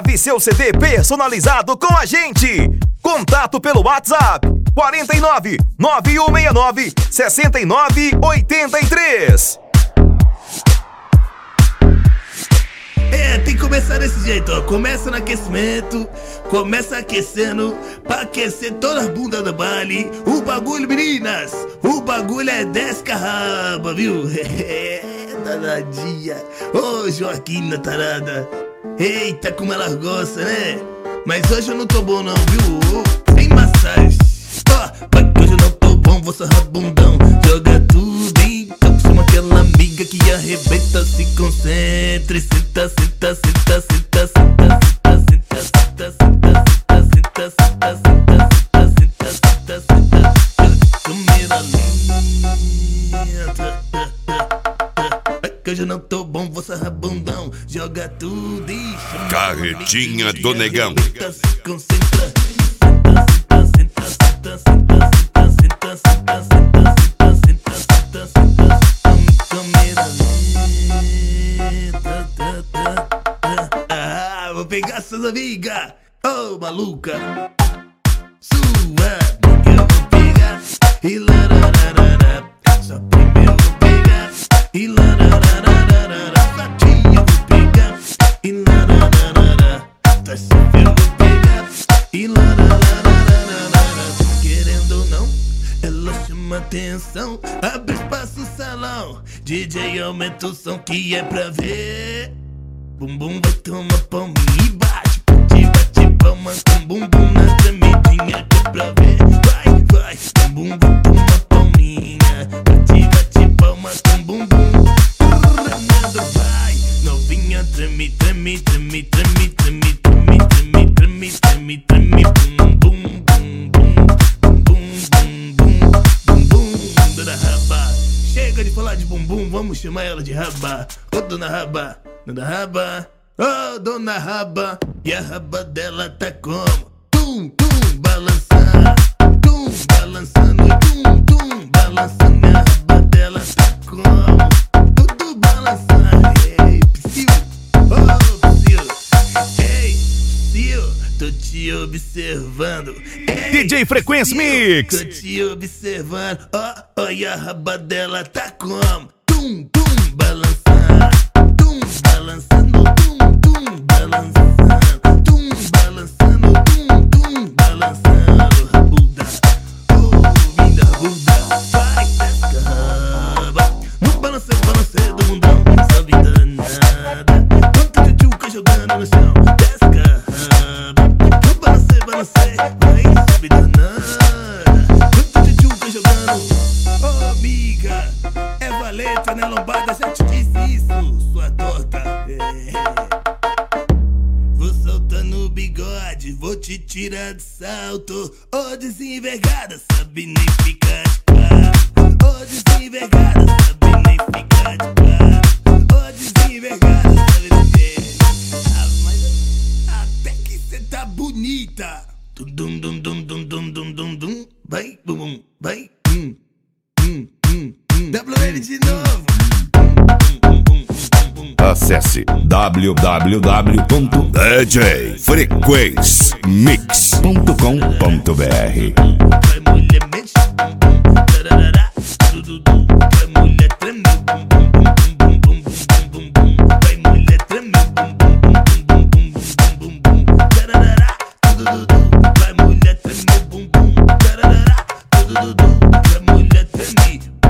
Grave seu CD personalizado com a gente. Contato pelo WhatsApp 49 9169 6983. Tem que começar desse jeito, ó. Começa no aquecimento, começa aquecendo, pra aquecer toda a bunda do baile. O bagulho, meninas, o bagulho é 10 carraba, viu? Danadinha. Ô, Joaquina tarada. Eita, como elas gostam, né? Mas hoje eu não tô bom não, viu? Sem massagem. Ó, mas hoje eu não tô bom, vou sarrar bundão. Joga tudo, então chama aquela amiga que arrebenta. Se concentre, senta, senta, senta, senta, senta, senta, senta, senta, senta, senta, senta, senta, senta, senta. Câmera lenta. Que hoje eu não tô bom, vou sarrar bundão. Joga tudo e chama Carretinha do Negão. se concentra. Senta, senta, senta, senta, senta, senta, senta, senta, senta, senta, senta. Câmera lenta. Vou pegar suas amigas. Ô, maluca. Sua amiga eu vou pegar. E larararara. Só primeiro eu vou pegar. E larararara. Sua tia eu vou pegar. E larararara. Tua chefe eu vou pegar. E larararara. Querendo ou não, ela chama atenção. Abre espaço no salão. DJ aumenta o som que é pra ver. Bumbum vai tomar palminha e bate. Bate palma com bumbum na tremidinha que é pra ver. Vai, vai, bumbum vai tomar palminha. Bate palma com bumbum. Tremendo vai. Novinha treme, treme, treme, treme, treme, treme, treme, treme, treme, treme, bum, bum, bum, bum, bum, bum, bum, bum, bum, dona Raba. Chega de falar de bumbum, vamos chamar ela de Raba. Ô, dona Raba. Dona Raba, oh, dona Raba. E a raba dela tá como? Tum, tum, balançando. Tum, balançando, tum, tum, balançando. E a raba dela tá como? Tudo balançando. Ei, psiu, oh, psiu. Ei, psiu, tô te observando. Ei, DJ Frequência Mix. tô te observando. Oh, e a raba dela tá como? Tum, tum, balançando. Balançando, tum, tum, balançando, tum, balançando, tum, tum, balançando, rabuda, oh, minha rabuda, vai, descarraba, no balanceio do mundão, sabe danada, quanto de tchuca jogando no chão, descarraba, no balanceio, vai, sabe danada, quanto de tchuca jogando, oh, amiga, é valeta, né, lombada, já te disse isso, sua torta. Vou soltando o bigode, vou te tirar do salto. Ô, desenvergada, sabe nem ficar de cara. Ô, desenvergada, sabe nem ficar de cara. Ô, desenvergada, sabe nem ficar. Mas até que cê tá bonita. Dum dum dum dum dum dum dum dum dum. Vai, bum bum, vai. WL de novo. Acesse www.djfrequencemix.com.br. Vai mulher mexe, bum bum, tarará, dududu. Vai mulher treme, bum bum bum bum bum bum bum bum. Vai mulher treme, bum bum bum bum bum bum bum bum. Tarará, dududu. Vai mulher treme, bum bum, tarará, dududu. Vai mulher treme,